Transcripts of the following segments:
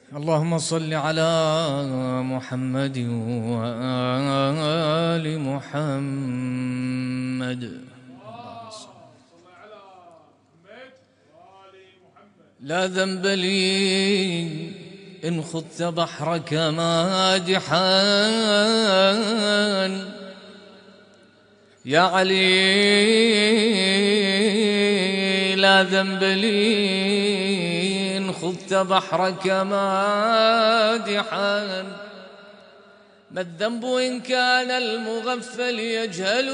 اللهم صل على محمد وآل محمد. لا ذنب لي إن خذت بحرك مادحا يا علي، لا ذنب لي إن خذت بحرك مادحا. ما الذنب إن كان المغفل يجهل؟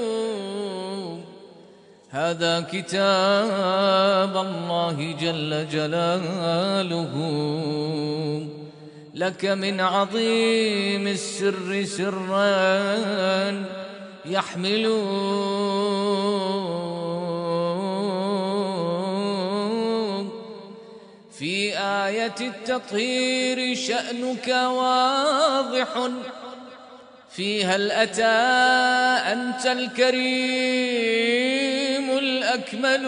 هذا كتاب الله جل جلاله، لك من عظيم السر سرا يحمل. في آية التطهير شأنك واضح، فيها الأتى أنت الكريم الأكمل.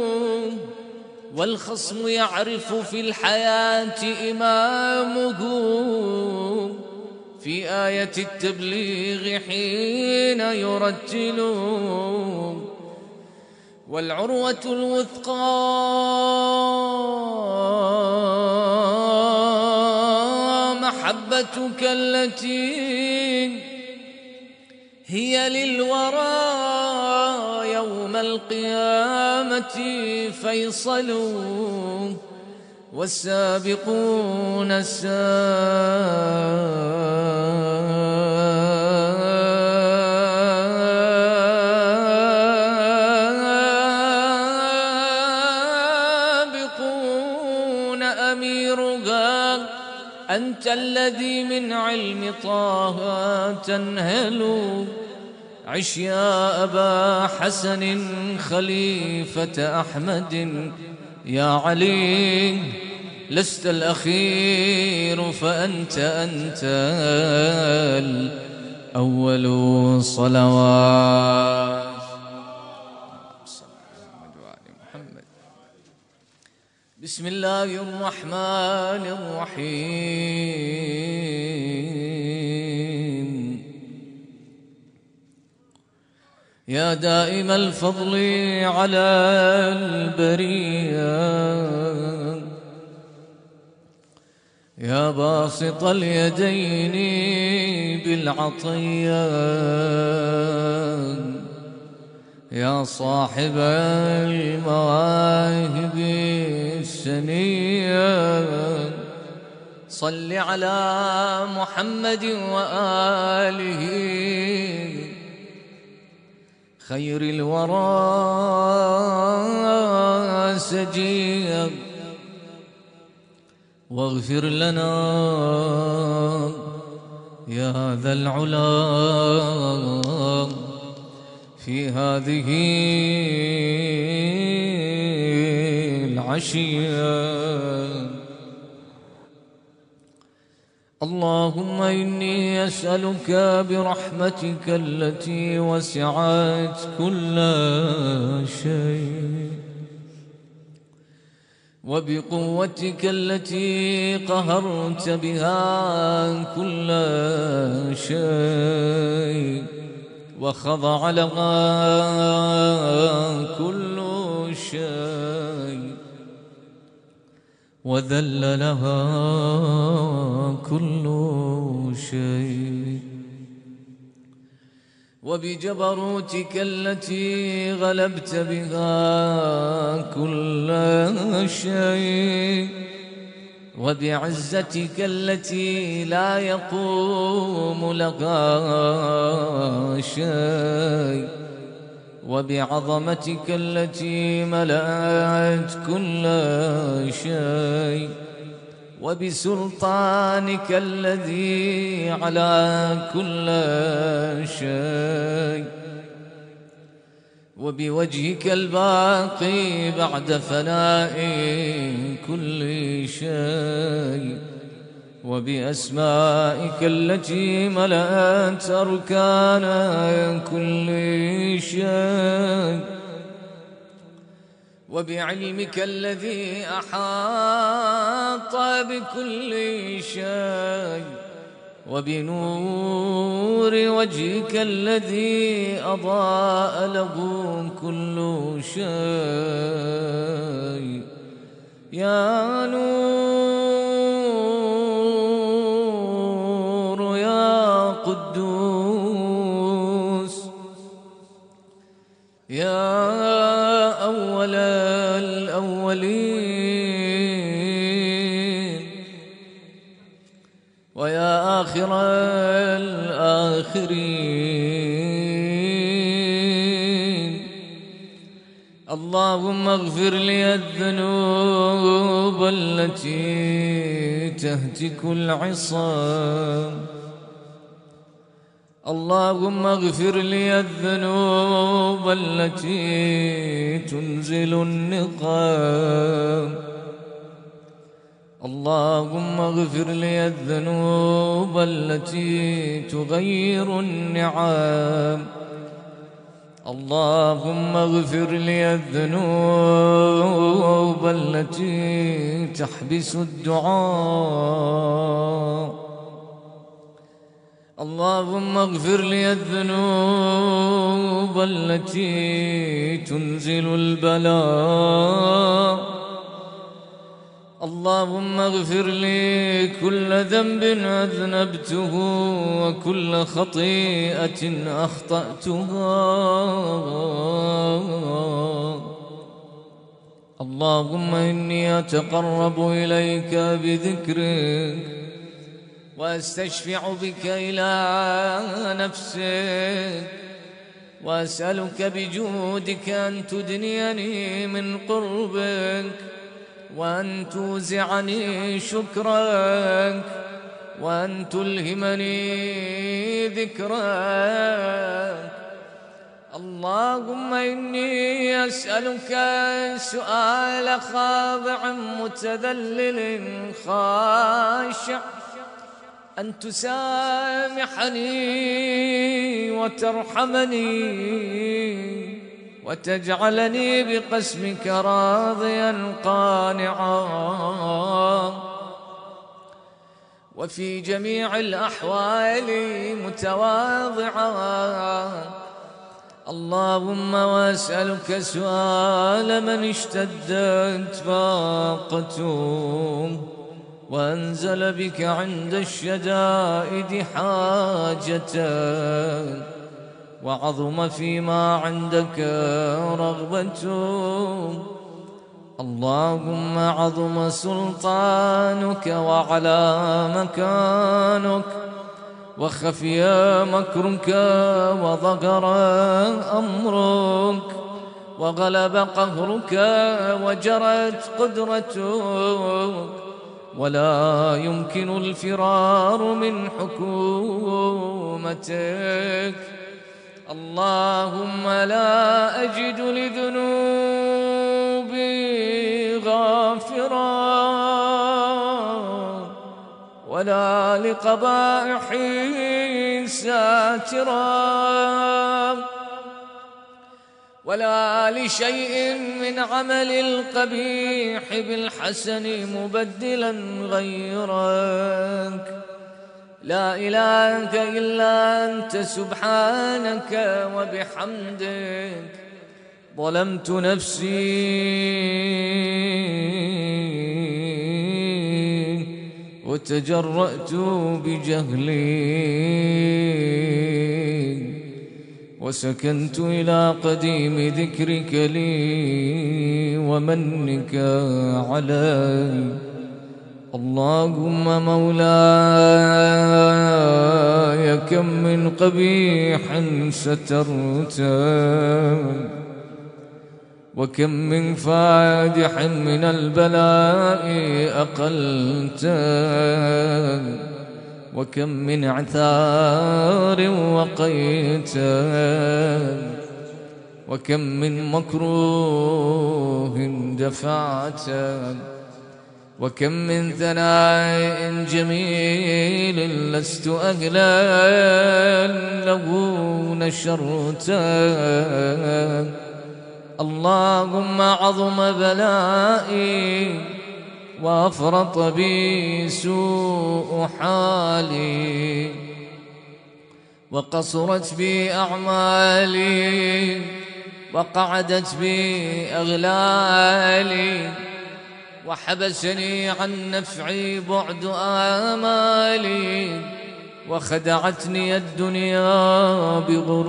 والخصم يعرف في الحياة إمامه، في آية التبليغ حين يرتل. والعروة الوثقى محبتك التي هي للورى يوم القيامة فيصل. والسابقون السابقون أميرها أنت الذي من علم طه تنهل. عش يا أبا حسن خليفة أحمد، يا علي لست الأخير فأنت الأول. صلوات محمد. بسم الله الرحمن الرحيم. يا دائم الفضل على البرية، يا باسط اليدين بالعطية، يا صاحب المواهب السنية، صل على محمد وآله خير الورى سجيا. واغفر لنا يا ذا العلا في هذه العشية. اللهم إني أسألك برحمتك التي وسعت كل شيء، وبقوتك التي قهرت بها كل شيء، وخضع لها كل شيء، وذل لها كل شيء، وبجبروتك التي غلبت بها كل شيء، وبعزتك التي لا يقوم لها شيء، وبعظمتك التي ملأت كل شيء، وبسلطانك الذي على كل شيء، وبوجهك الباقي بعد فناء كل شيء، وبأسمائك التي ملأت أركان كل شيء، وبعلمك الذي أحاط بكل شيء، وبنور وجهك الذي أضاء له كل شيء. يا نور يا قدوس يا أول الأولين ويا آخر الآخرين، اللهم اغفر لي الذنوب التي تهتك العصام، اللهم اغفر لي الذنوب التي تنزل النقام، اللهم اغفر لي الذنوب التي تغير النعام، اللهم اغفر لي الذنوب التي تحبس الدعاء، اللهم اغفر لي الذنوب التي تنزل البلاء، اللهم اغفر لي كل ذنب أذنبته وكل خطيئة أخطأتها، اللهم إني أتقرب إليك بذكرك وأستشفع بك إلى نفسك، وأسألك بجودك أن تدنيني من قربك، وأن توزعني شكرك، وأن تلهمني ذكرك. اللهم إني أسألك سؤال خاضع متذلل خاشع أن تسامحني وترحمني وتجعلني بقسمك راضيا قانعا، وفي جميع الأحوال متواضعا. اللهم وأسألك سؤال من اشتدت فاقته وأنزل بك عند الشدائد حاجة، وعظم فيما عندك رغبته. اللهم عظم سلطانك وعلى مكانك، وخفي مكرك وظهر أمرك، وغلب قهرك وجرت قدرتك، ولا يمكن الفرار من حكومتك. اللهم لا أجد لذنوبي غافرا ولا لقبائحي ساترا ولا لشيء من عمل القبيح بالحسن مبدلا غيرك. لا إله إلا أنت سبحانك وبحمدك. ظلمت نفسي وتجرأت بجهلي وسكنت إلى قديم ذكرك لي ومنك علي. اللهم مولاي كم من قبيح سترته، وكم من فادح من البلاء أقلته، وكم من عثار وقيته، وكم من مكروه دفعته، وكم من ثناء جميل لست أهلا له نشرته. اللهم عظم بلائي وأفرط بي سوء حالي وقصرت بي أعمالي وقعدت بي أغلالي وحبسني عن نفعي بعد آمالي وخدعتني الدنيا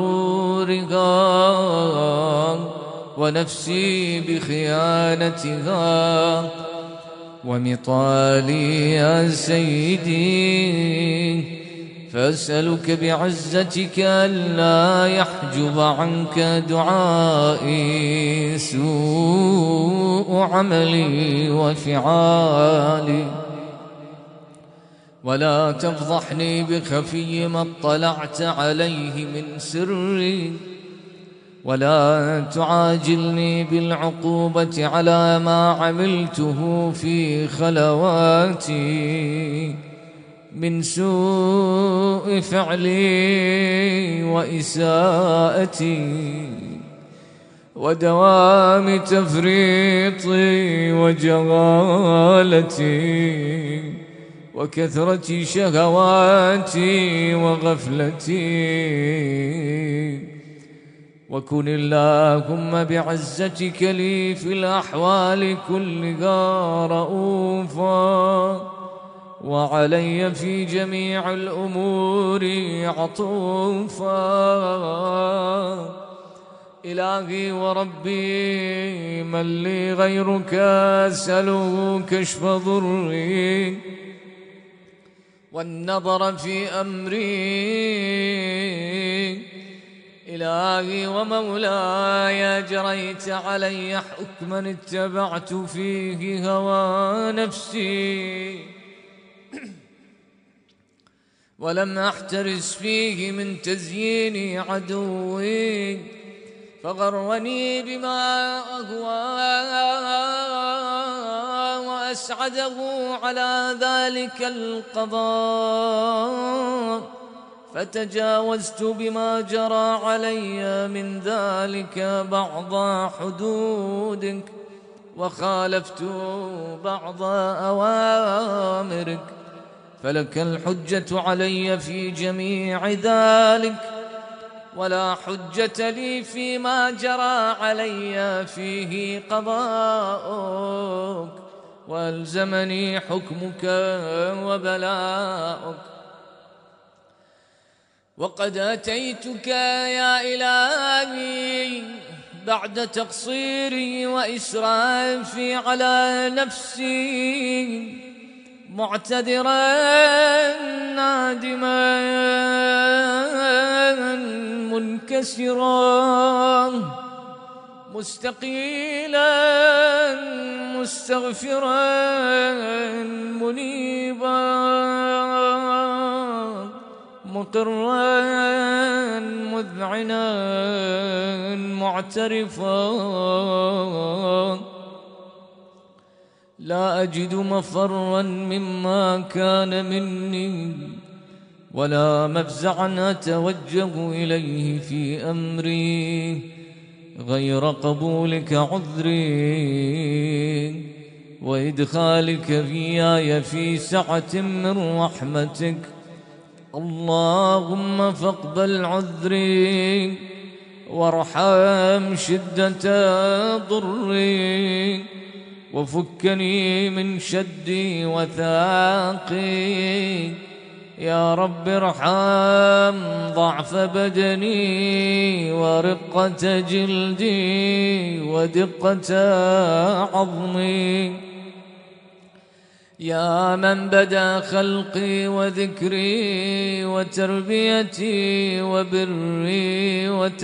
بغرورها ونفسي بخيانتها ومطالي يا سيدي فأسألك بعزتك ألا يحجب عنك دعائي سوء عملي وفعالي ولا تفضحني بخفي ما اطلعت عليه من سري ولا تعاجلني بالعقوبة على ما عملته في خلواتي من سوء فعلي وإساءتي ودوام تفريطي وجهالتي وكثرة شهواتي وغفلتي وكن اللهم بعزتك لي في الأحوال كلها رؤوفا وعلي في جميع الأمور عطوفا إلهي وربي من لي غيرك أسأله كشف ضري والنظر في أمري إلهي ومولاي جريت علي حكما اتبعت فيه هوى نفسي ولم أحترس فيه من تزيين عدوي فغرني بما أهوى وأسعده على ذلك القضاء فتجاوزت بما جرى علي من ذلك بعض حدودك وخالفت بعض أوامرك فلك الحجة علي في جميع ذلك ولا حجة لي فيما جرى علي فيه قضاؤك وألزمني حكمك وبلاؤك وقد أتيتك يا إلهي بعد تقصيري وإسرافي على نفسي معتذرا نادما منكسرا مستقيلا مستغفرا منيبا مقرا مذعنا معترفا لا أجد مفرا مما كان مني ولا مفزعا أتوجه إليه في أمري غير قبولك عذري وإدخالك إياي في سعة من رحمتك اللهم فاقبل عذري وارحم شدة ضري وفكني من شدي وثاقي يا رب ارحم ضعف بدني ورقة جلدي ودقة عظمي يا من بدا خلقي وذكري وتربيتي وبري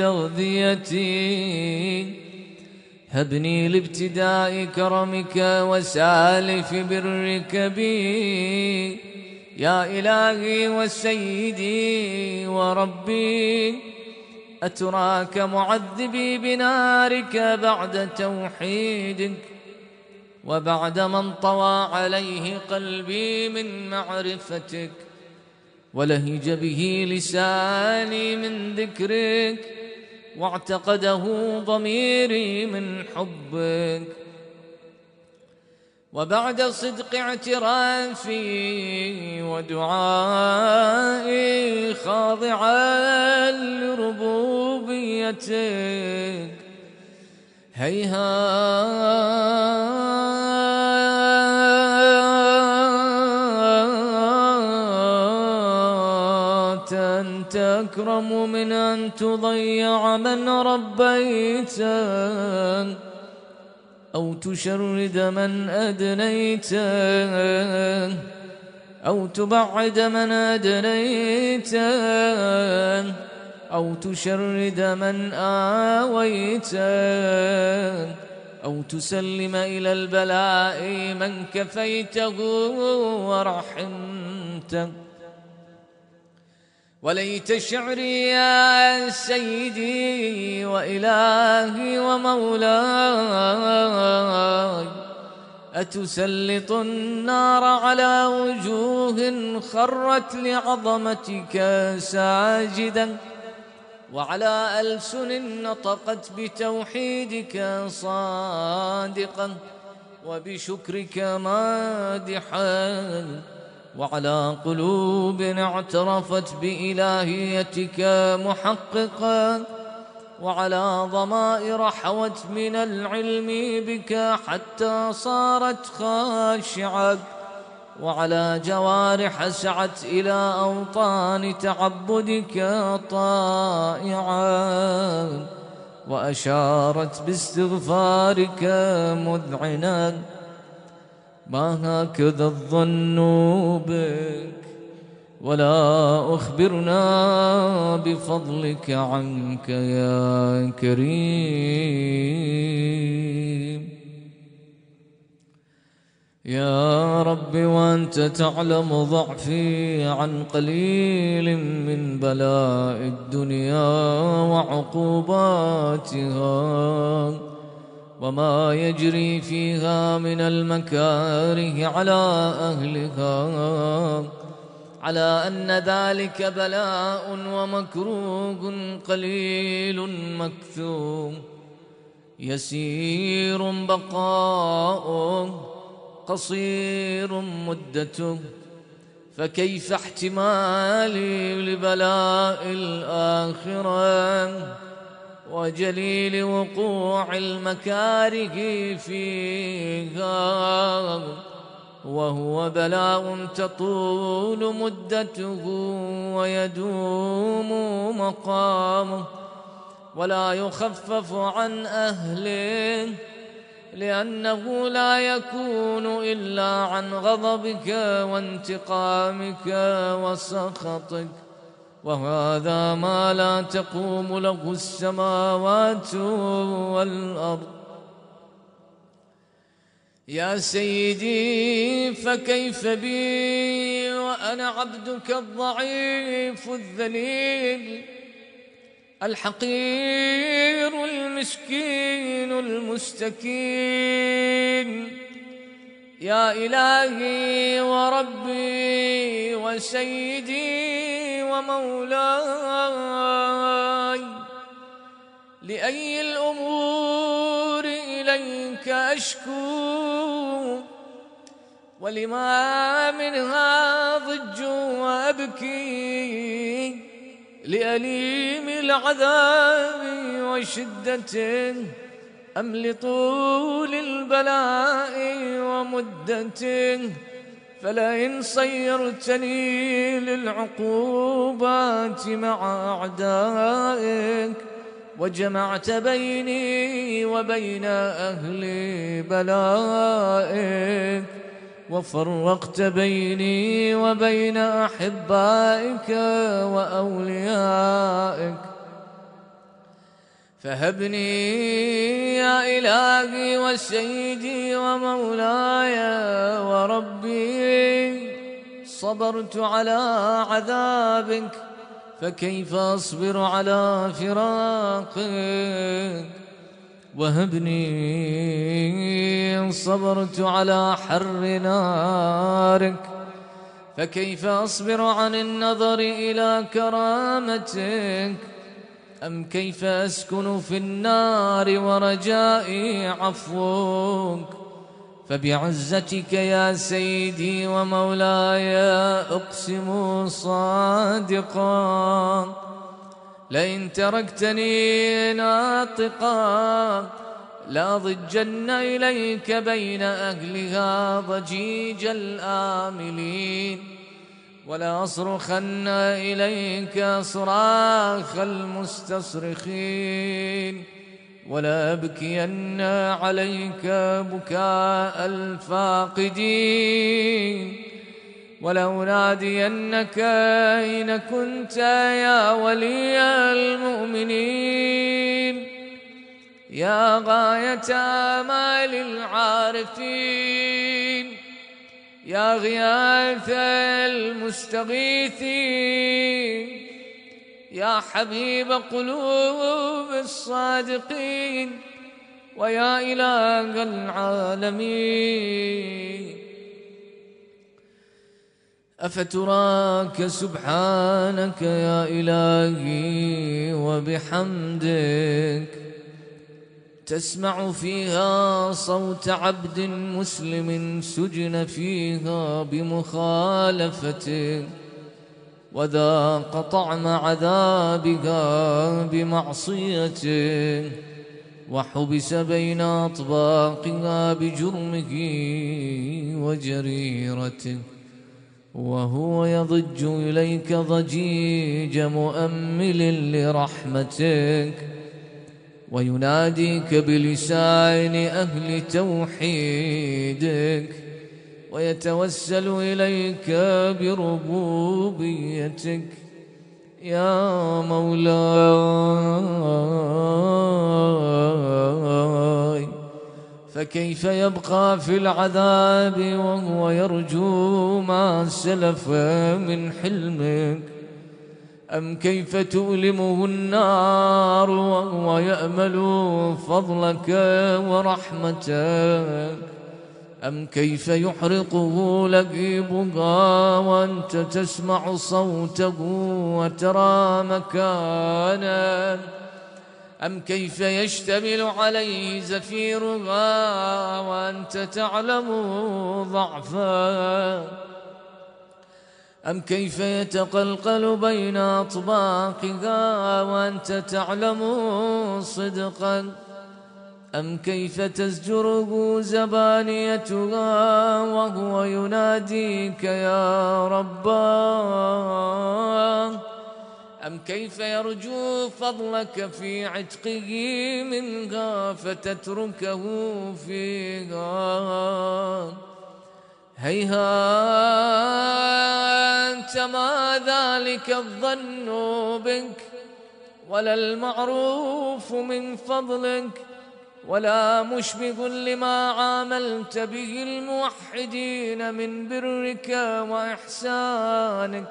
وتغذيتي هبني لابتداء كرمك وسالف برك بي يا إلهي وسيدي وربي أتراك معذبي بنارك بعد توحيدك وبعد ما انطوى عليه قلبي من معرفتك ولهج به لساني من ذكرك واعتقده ضميري من حبك. وبعد صدق اعترافي ودعائي خاضعا لربوبيتك، هيهات أن تكرم من أن تضيع من ربيته، أو تشرد من أدنيته، أو تبعد من أدنيته، أو تشرد من آويته، أو تسلم إلى البلاء من كفيته ورحمته. وليت شعري يا سيدي وإلهي ومولاي أتسلط النار على وجوه خرت لعظمتك ساجدا، وعلى ألسن نطقت بتوحيدك صادقا وبشكرك مادحا، وعلى قلوب اعترفت بإلهيتك محققا، وعلى ضمائر حوت من العلم بك حتى صارت خاشعة، وعلى جوارح سعت إلى أوطان تعبدك طائعا، وأشارت باستغفارك مذعنا. ما هكذا الظن بك، ولا أخبرنا بفضلك عنك يا كريم. يا رب وأنت تعلم ضعفي عن قليل من بلاء الدنيا وعقوباتها، وما يجري فيها من المكاره على أهلها، على أن ذلك بلاء ومكروه قليل مكثوم، يسير بقاؤه قصير مدته، فكيف احتمالي لبلاء الآخرة وجليل وقوع المكاره فيها، وهو بلاء تطول مدته ويدوم مقامه، ولا يخفف عن أهله، لأنه لا يكون إلا عن غضبك وانتقامك وسخطك، وهذا ما لا تقوم له السماوات والأرض. يا سيدي فكيف بي وأنا عبدك الضعيف الذليل الحقير المسكين المستكين. يا إلهي وربي وسيدي ومولاي، لأي الأمور إليك أشكو، ولما منها ضج وأبكي، لأليم العذاب وشدته أم لطول البلاء ومدته؟ فلئن صيرتني للعقوبات مع أعدائك، وجمعت بيني وبين أهل بلائك، وفرقت بيني وبين أحبائك وأوليائك، فهبني يا إلهي وسيدي ومولاي وربي. صبرت على عذابك، فكيف أصبر على فراقك؟ وهبني صبرت على حر نارك، فكيف أصبر عن النظر إلى كرامتك؟ أم كيف أسكن في النار ورجائي عفوك؟ فبعزتك يا سيدي ومولاي أقسم صادقا، لئن تركتني ناطقا لأضجن إليك بين أهلها ضجيج الآملين، ولا أصرخن إليك صراخ المستصرخين، ولا أبكين عليك بكاء الفاقدين، ولا أنادينك أين كنت يا ولي المؤمنين، يا غاية آمال العارفين، يا غياث المستغيثين، يا حبيب قلوب الصادقين، ويا إله العالمين. أفتراك سبحانك يا إلهي وبحمدك تسمع فيها صوت عبد مسلم سجن فيها بمخالفتك، وذاق طعم عذابها بمعصيته، وحبس بين أطباقها بجرمه وجريرته، وهو يضج إليك ضجيج مؤمل لرحمتك، ويناديك بلسان أهل توحيدك، ويتوسل إليك بربوبيتك. يا مولاي، فكيف يبقى في العذاب وهو يرجو ما سلف من حلمك؟ أم كيف تؤلمه النار وهو يأمل فضلك ورحمتك؟ أم كيف يحرقه لهيبها وأنت تسمع صوته وترى مكانه؟ أم كيف يشتمل عليه زفيرها وأنت تعلم ضعفه؟ أم كيف يتقلقل بين أطباقها وأنت تعلم صدقا؟ أم كيف تزجره زبانيتها وهو يناديك يا رباه؟ أم كيف يرجو فضلك في عتقه منها فتتركه فيها؟ هيهات ما ذلك الظن بك، ولا المعروف من فضلك، ولا مشبه لما عاملت به الموحدين من برك وإحسانك.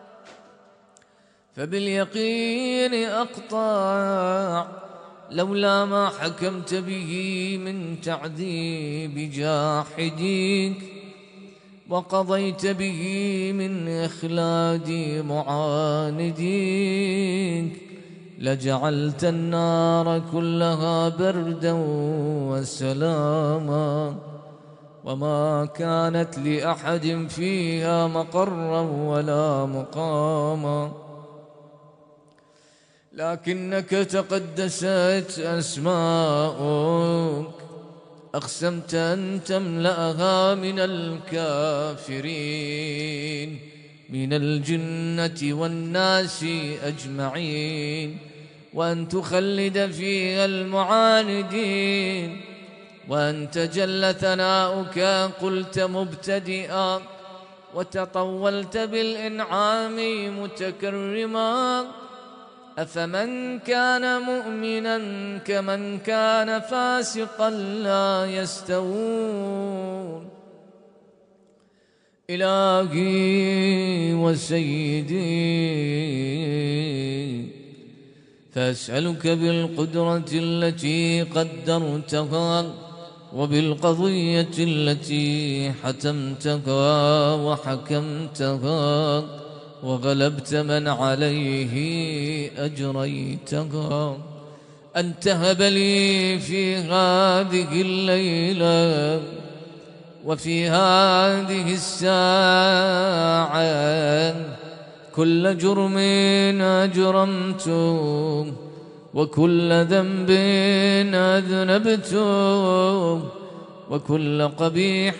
فباليقين أقطع لولا ما حكمت به من تعذيب جاحديك، وقضيت به من إخلاد معانديك، لجعلت النار كلها بردا وسلاما، وما كانت لأحد فيها مقرا ولا مقاما، لكنك تقدست أسماؤك، أقسمت أن تملأها من الكافرين من الجنة والناس أجمعين، وأن تخلد فيها المعاندين، وأنت جل ثناؤك قلت مبتدئا، وتطولت بالإنعام متكرما. أفمن كان مؤمنا كمن كان فاسقا لا يستوون. إلهي وسيدي، فأسألك بالقدرة التي قدرتها، وبالقضية التي حتمتها وحكمتها، وغلبت من عليه أجريتها. أن تهب لي في هذه الليلة وفي هذه الساعة كل جرم أجرمته وكل ذنب أذنبته وكل قبيح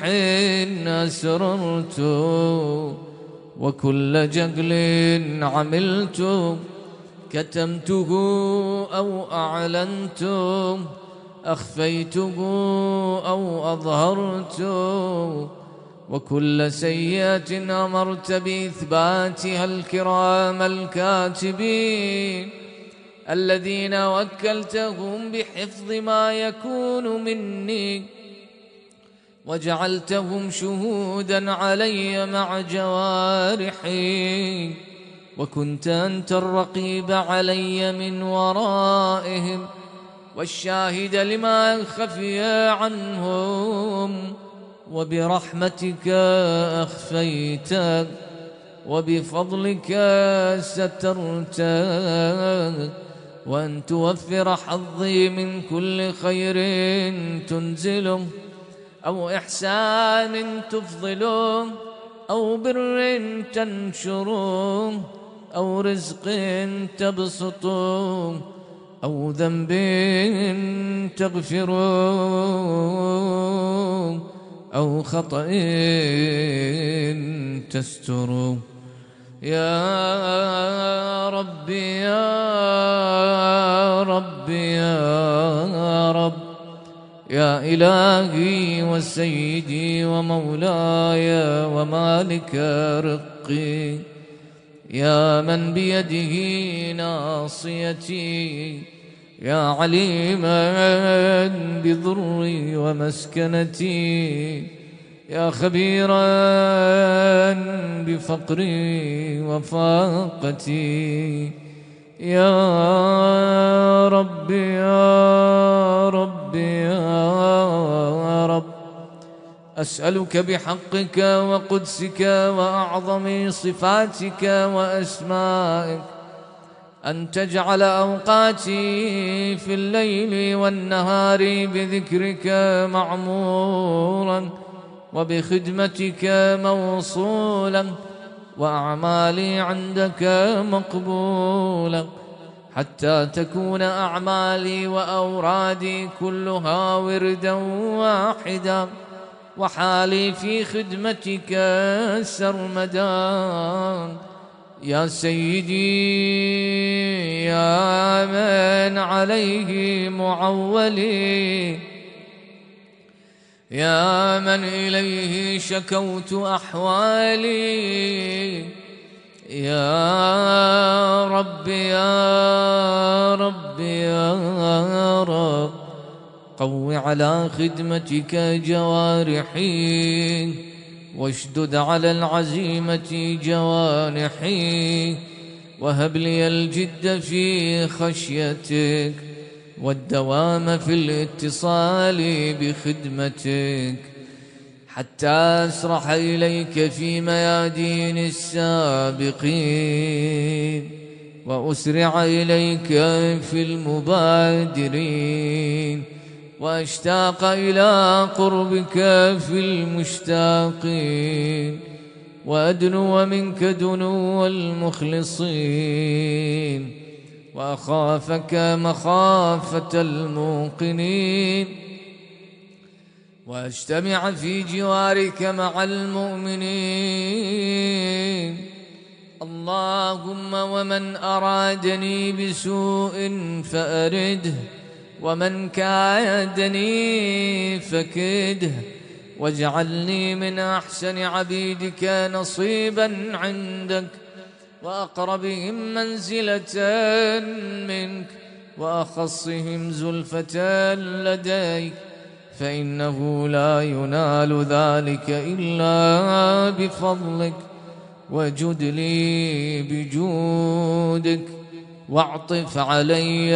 أسررته وكل جهل عملته كتمته أو أعلنته أخفيته أو أظهرته وكل سيئة أمرت بإثباتها الكرام الكاتبين الذين وكلتهم بحفظ ما يكون مني وجعلتهم شهودا علي مع جوارحي وكنت أنت الرقيب علي من ورائهم والشاهد لما خفي عنهم وبرحمتك أخفيت وبفضلك سترت وأن توفر حظي من كل خير تنزله أو إحسان تفضله أو بر تنشره أو رزق تبسطه أو ذنب تغفره أو خطأ تستره. يا ربي يا ربي يا رب يا إلهي وسيدي ومولاي ومالك رقي يا من بيده ناصيتي يا عليما بضري ومسكنتي يا خبيرا بفقري وفاقتي يا ربي يا ربي يا رب أسألك بحقك وقدسك وأعظم صفاتك وأسمائك أن تجعل أوقاتي في الليل والنهار بذكرك معمورا وبخدمتك موصولا وأعمالي عندك مقبولا حتى تكون أعمالي وأورادي كلها وردا واحدا وحالي في خدمتك سرمدا. يا سيدي يا من عليه معولي يا من إليه شكوت أحوالي يا ربي يا ربي يا رب قو على خدمتك جوارحي واشدد على العزيمة جوانحي وهب لي الجد في خشيتك والدوام في الاتصال بخدمتك حتى أسرح إليك في ميادين السابقين وأسرع إليك في المبادرين وأشتاق إلى قربك في المشتاقين وأدنو منك دنو المخلصين وأخافك مخافة الموقنين وأجتمع في جوارك مع المؤمنين. اللهم ومن أرادني بسوء فأرده ومن كادني فكده واجعلني من أحسن عبيدك نصيبا عندك وأقربهم منزلة منك وأخصهم زلفة لديك فإنه لا ينال ذلك إلا بفضلك وجد لي بجودك واعطف علي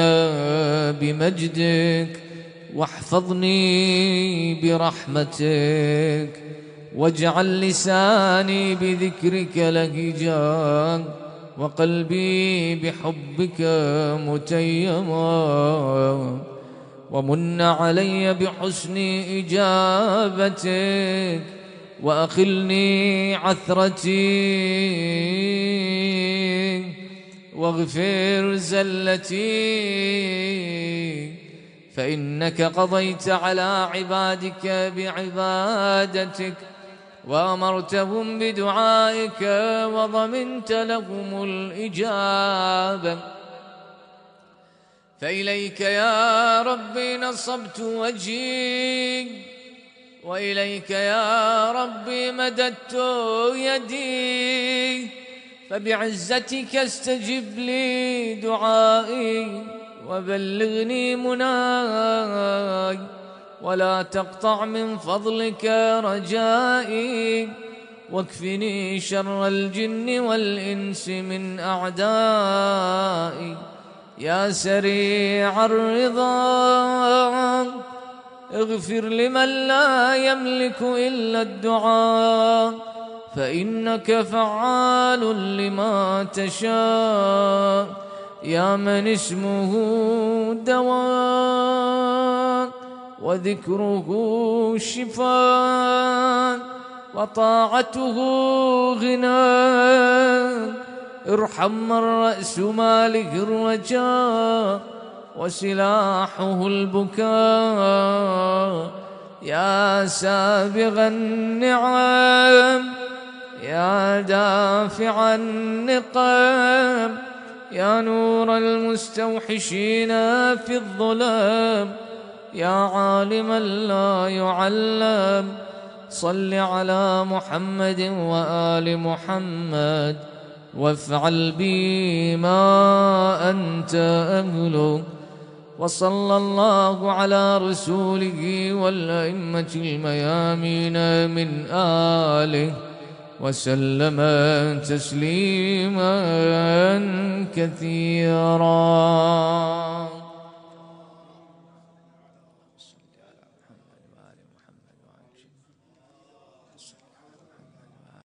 بمجدك واحفظني برحمتك واجعل لساني بذكرك لهجا وقلبي بحبك متيما، ومن علي بحسن إجابتك وأخلني عثرتي واغفر زلتي، فإنك قضيت على عبادك بعبادتك وأمرتهم بدعائك وضمنت لهم الإجابة. فإليك يا ربي نصبت وجهي، وإليك يا ربي مددت يدي، فبعزتك استجب لي دعائي وبلغني مناي، ولا تقطع من فضلك رجائي، واكفني شر الجن والإنس من أعدائي. يا سريع الرضا اغفر لمن لا يملك إلا الدعاء، فإنك فعال لما تشاء. يا من اسمه دواء وذكره شفاء وطاعته غنى، ارحم من رأس ماله الرجاء وسلاحه البكاء. يا سابغ النعم يا دافع النقم، يا نور المستوحشين في الظلام، يا عالما لا يعلم، صل على محمد وآل محمد وافعل بي ما أنت أهله. وصلى الله على رسوله والأئمة الميامين من آله وسلم تسليما كثيرا.